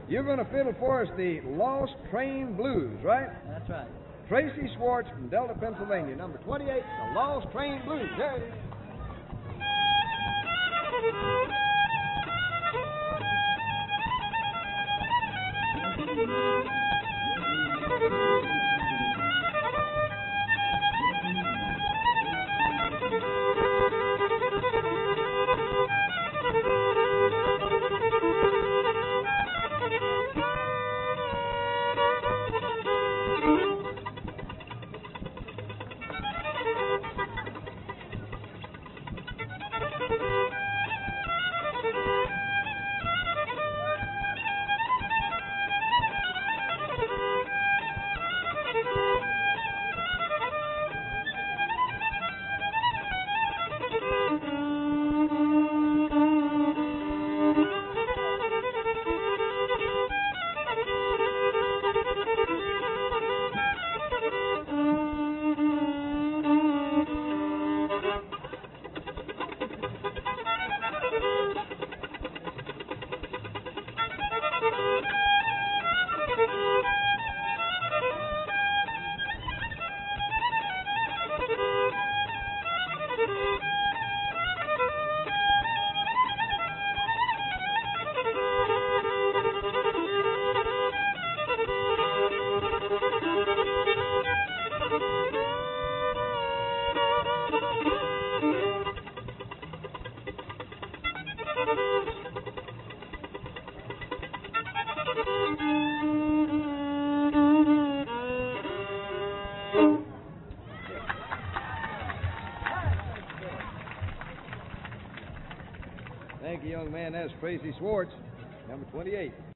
You're going to fiddle for us the Lost Train Blues, right? That's right. Tracy Swartz from Delta, Pennsylvania, number 28, the Lost Train Blues. There it is. Thank you, young man. That's Tracy Swartz, number 28.